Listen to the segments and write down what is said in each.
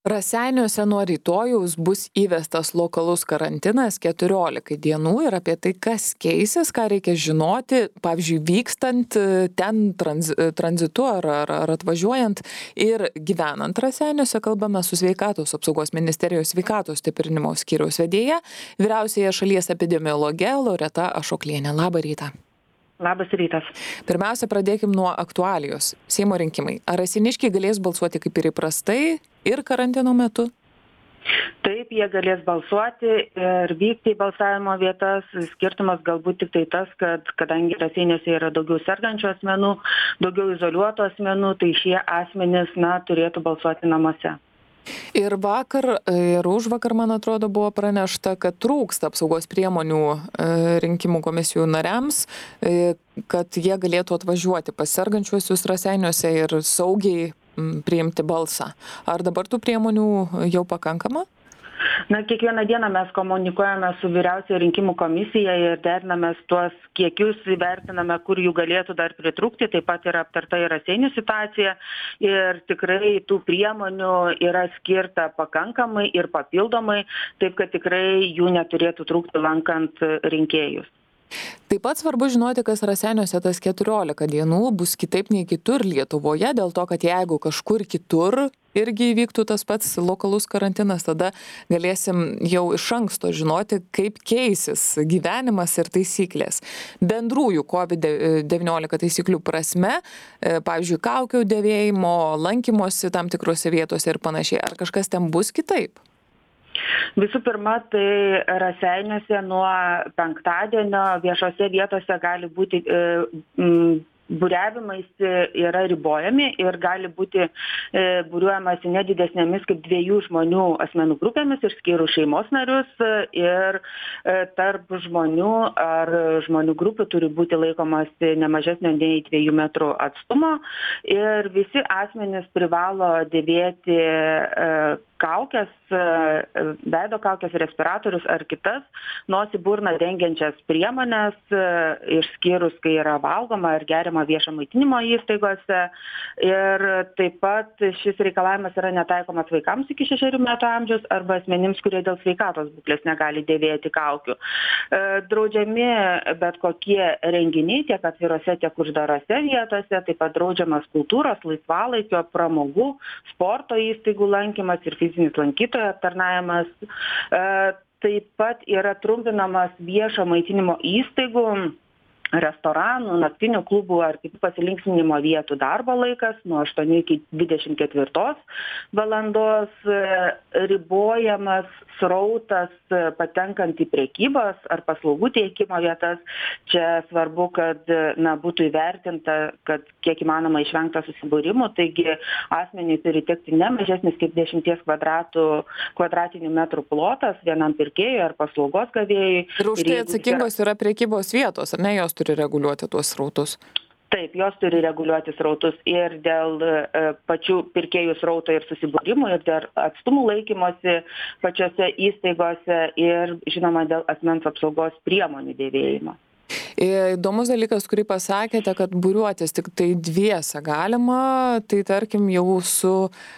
Raseiniuose nuo rytojaus bus įvestas lokalus karantinas 14 dienų ir apie tai, kas keisis, ką reikia žinoti, pavyzdžiui, vykstant ten tranzitu ar atvažiuojant ir gyvenant Raseiniuose, kalbame su Sveikatos apsaugos ministerijos sveikatos stiprinimo skyriaus vedėja, vyriausiaja šalies epidemiologe Loreta Ašoklienė. Labą rytą. Labas rytas. Pirmiausia, pradėkim nuo aktualijos. Seimo rinkimai. Ar raseiniškiai galės balsuoti kaip ir įprastai ir karantino metu? Taip, jie galės balsuoti ir vykti į balsavimo vietas. Skirtumas galbūt tik tai tas, kad kadangi Raseiniuose yra daugiau sergančių asmenų, daugiau izoliuotų asmenų, tai šie asmenys turėtų balsuoti namuose. Ir vakar ir užvakar, man atrodo, buvo pranešta, kad trūksta apsaugos priemonių rinkimų komisijų nariams, kad jie galėtų atvažiuoti pas sergančiuosius Raseiniuose ir saugiai priimti balsą. Ar dabar tų priemonių jau pakankama? Kiekvieną dieną mes komunikuojame su vyriausioji rinkimų komisija ir deriname tuos kiekius, įvertiname, kur jų galėtų dar pritrūkti, taip pat yra aptarta ir Raseinių situacija ir tikrai tų priemonių yra skirta pakankamai ir papildomai, taip kad tikrai jų neturėtų trūkti lankant rinkėjus. Taip pat svarbu žinoti, kas Raseiniuose tas 14 dienų bus kitaip nei kitur Lietuvoje, dėl to, kad jeigu kažkur kitur irgi įvyktų tas pats lokalus karantinas, tada galėsim jau iš anksto žinoti, kaip keisis gyvenimas ir taisyklės. Bendrųjų COVID-19 taisyklių prasme, pavyzdžiui, kaukių dėvėjimo, lankymosi tam tikrose vietose ir panašiai, ar kažkas ten bus kitaip? Visų pirma, tai Raseiniuose nuo penktadienio viešose vietose gali būti būriavimais yra ribojami ir gali būti būriuojamasi ne didesnėmis kaip 2 žmonių asmenų grupėmis, išskyrus šeimos narius, ir tarp žmonių ar žmonių grupių turi būti laikomasi ne mažesnio nei 2 metrų atstumo ir visi asmenys privalo dėvėti kaukes, veido kaukes, respiratorius ar kitas nosį burną dengiančias priemonės, išskyrus, kai yra valgoma ar geriama viešo maitinimo įstaigose. Ir taip pat šis reikalavimas yra netaikomas vaikams iki 6 metų amžiaus arba asmenims, kurie dėl sveikatos būklės negali dėvėti kaukių. Draudžiami bet kokie renginiai tiek atvirose, tiek uždarose vietose, taip pat draudžiamas kultūros, laisvalaikio, pramogų, sporto įstaigų lankymas ir fizinis lankytojo aptarnavimas. Taip pat yra trumpinamas viešo maitinimo įstaigų, restoranų, naktinių klubų ar kitų pasilinksminimo vietų darbo laikas nuo 8 iki 24 valandos, ribojamas srautas patenkant į prekybos ar paslaugų teikimo vietas. Čia svarbu, kad būtų įvertinta, kad kiek įmanoma išvengta susibūrimų, taigi asmeniui turi tekti ne mažesnis kaip 10 kvadratinių metrų plotas vienam pirkėjui ar paslaugos gavėjui. Ir už tai atsakingos yra prekybos vietos, ar ne, jos turi reguliuoti tuos srautus? Taip, jos turi reguliuoti srautus ir dėl pačių pirkėjų srauto ir susibūrimų, ir dėl atstumų laikymosi pačiose įstaigose ir, žinoma, dėl asmens apsaugos priemonių dėvėjimo. Įdomus dalykas, kurį pasakėte, kad būriuotis tik tai 2 galima, tai tarkim jau su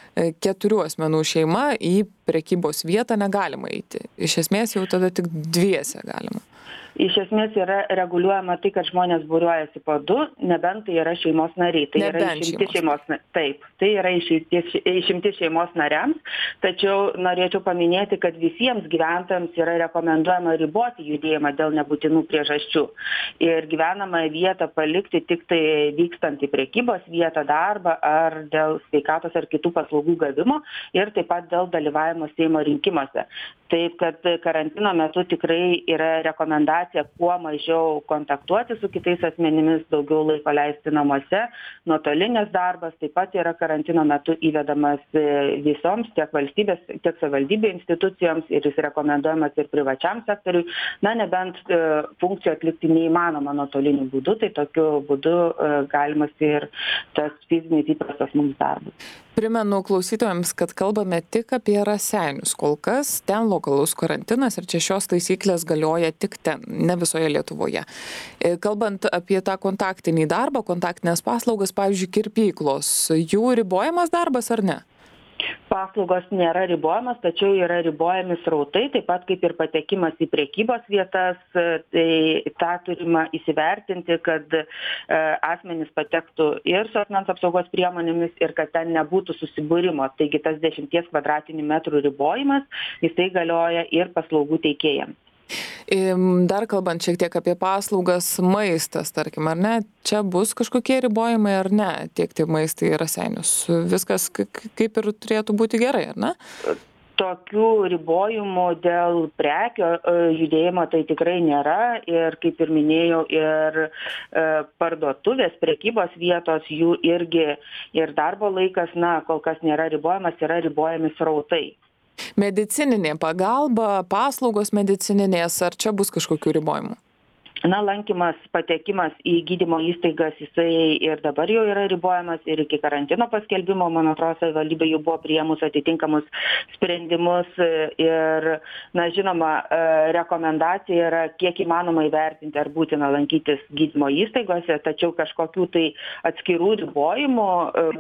4 asmenų šeima į prekybos vietą negalima eiti. Iš esmės jau tada tik 2 galima. Iš esmės yra reguliuojama tai, kad žmonės būriuojasi po 2, nebent tai yra šeimos nariai. Tai yra išimtis šeimos nariams. Taip, tai yra išimtis šeimos nariams. Tačiau norėčiau paminėti, kad visiems gyventojams yra rekomenduojama riboti judėjimą dėl nebūtinų priežasčių. Ir gyvenamąją vietą palikti tik tai vykstant į prekybos vietą, darbą ar dėl sveikatos ar kitų paslaugų gavimo ir taip pat dėl dalyvavimo Seimo rinkimuose. Taip, kad karantino metu tikrai yra rekomendacija kuo mažiau kontaktuoti su kitais asmenimis, daugiau laiko leisti namuose. Nuotolinis darbas taip pat yra karantino metu įvedamas visoms, tiek valstybės, tiek savivaldybių institucijoms ir jis rekomenduojamas ir privačiam sektoriui. Nebent funkcijų atlikti neįmanoma nuotoliniu būdu, tai tokiu būdu galimas ir tas fizinis įprastas mums darbas. Primenu klausytojams, kad kalbame tik apie Raseinius. Kol kas ten lokalus karantinas ir čia šios taisyklės galioja tik ten, ne visoje Lietuvoje. Kalbant apie tą kontaktinį darbą, kontaktinės paslaugas, pavyzdžiui, kirpyklos, jų ribojamas darbas ar ne? Paslaugos nėra ribojamos, tačiau yra ribojami srautai, taip pat kaip ir patekimas į prekybos vietas, tai tą turime įsivertinti, kad asmenys patektų ir su asmens apsaugos priemonėmis ir kad ten nebūtų susibūrimo. Taigi tas 10 kvadratinių metrų ribojimas, jisai galioja ir paslaugų teikėjams. Dar kalbant šiek tiek apie paslaugas, maistas, tarkim, ar ne, čia bus kažkokie ribojimai ar ne, tiekti maistą į Raseinius. Viskas kaip ir turėtų būti gerai, ar ne? Tokių ribojimų dėl prekių judėjimo tai tikrai nėra ir, kaip ir minėjau, ir parduotuvės, prekybos vietos, jų irgi ir darbo laikas, kol kas nėra ribojamas, yra ribojami srautai. Medicininė pagalba, paslaugos medicininės, ar čia bus kažkokių ribojimų? Lankymas, patekimas į gydymo įstaigas, jisai ir dabar jau yra ribojamas ir iki karantino paskelbimo, man atrodo, savivaldybė jau buvo priėmus atitinkamus sprendimus ir, žinoma, rekomendacija yra kiek įmanoma įvertinti, ar būtina lankytis gydymo įstaigose, tačiau kažkokių tai atskirų ribojimų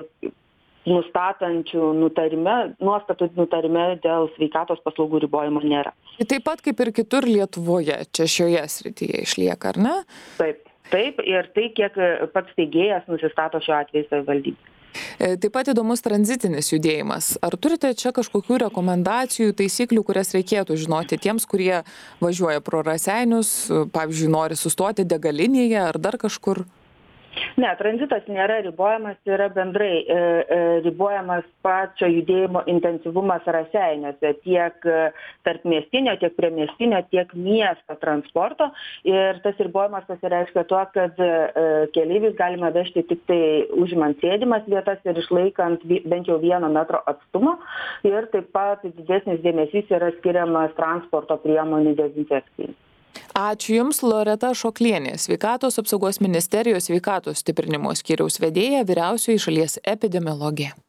nustatančių nuostatų nutarime dėl sveikatos paslaugų ribojimo nėra. Taip pat kaip ir kitur Lietuvoje, čia šioje srityje išlieka, ar ne? Taip, ir tai, kiek pats steigėjas nusistato šiuo atveju savivaldybė. Taip pat įdomus tranzitinis judėjimas. Ar turite čia kažkokių rekomendacijų, taisyklių, kurias reikėtų žinoti tiems, kurie važiuoja pro Raseinius, pavyzdžiui, nori sustoti degalinėje ar dar kažkur? Ne, tranzitas nėra ribojamas, yra bendrai ribojamas pačio judėjimo intensyvumas Raseiniuose, tiek tarpmiestinio, tiek priemiestinio, tiek miesto transporto. Ir tas ribojimas pasireiškia tuo, kad keleivius galima vežti tik tai užimant sėdimas vietas ir išlaikant bent jau 1 metro atstumą. Ir taip pat didesnis dėmesys yra skiriamas transporto priemonių dezinfekcijai. Ačiū Jums, Loreta Šoklienė, Sveikatos apsaugos ministerijos sveikatos stiprinimo skyriaus vedėja, vyriausioji šalies epidemiologė.